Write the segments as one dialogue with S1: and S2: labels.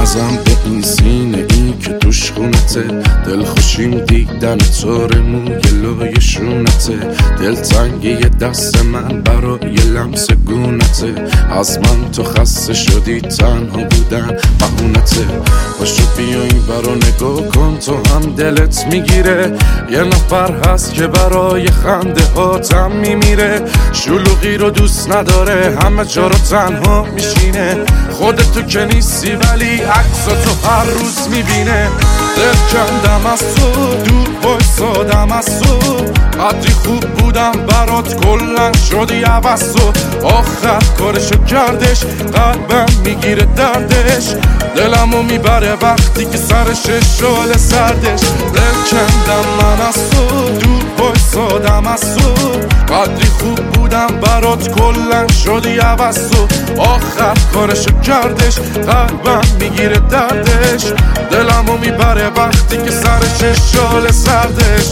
S1: بازم به این سینه این که توش خونته، دل خوشیم دیدن طور موی لای شونته، دل تنگی دست من برای لمس گونته، از من تو خسته شدی تنها بودن بهونته. باشو بیا این برا نگاه کن تو هم دلت میگیره، یه نفر هست که برای خنده هاتم میمیره، شلوغی رو دوست نداره همه جا رو تنها میشینه، خودتو که نیستی ولی عکساتو هر روز میبینه. دل کندم از تو دور بایستادم از تو، قدری خوب بودم برات کلن شدی عوض تو، آخر کارشو کردش قلبم میگیره دردش، دلمو میبره وقتی که سرش شعله سردش. دل کندم من از تو دور بایستادم از تو، قدری خوب بودم برات کلن شدی عوض تو، آخر کارشو کردش قلبم میگیره دردش، دلمو میبره وقتی که سرش شعله سردش.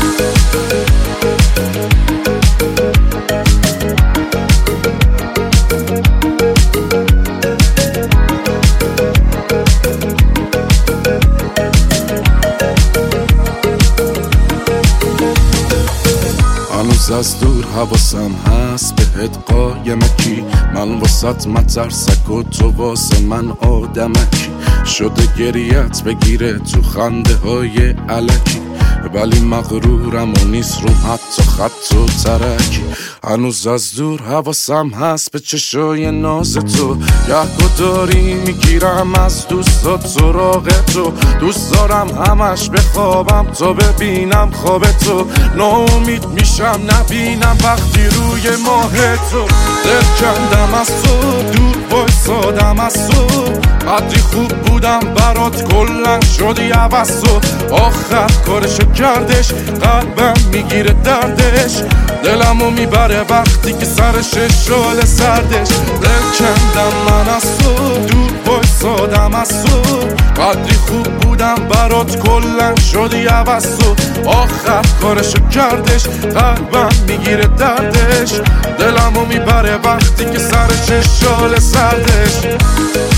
S1: هنوز از دور حواسم هست بهت قایمکی، من واسط مترسک و تو واسه من آدمکی، شده گریت بگیره تو خنده های علکی، ولی مغرورم و نیست روم حتی خط و ترکی. هنوز از دور حواسم هست به چشای ناز تو، یهو داری میگیرم از دوستات سراغ تو، دوست دارم همش بخوابم تا ببینم خواب تو، ناامید میشم نبینم وقتی روی ماه تو. دل کندم از تو دور بایستادم از تو، قدری خوب بودم برات کلن شدی عوض تو، آخر کارشو کردش قلبم میگیره دردش، دلمو میبره وقتی که سرش شعله سردش. دل کندم من از تو دور بایستادم از تو، قدری خوب بودم برات کلن شدی عوض تو، آخر کارشو کردش قلبم میگیره دردش، دلمو میبره وقتی که سرش شعله سردش.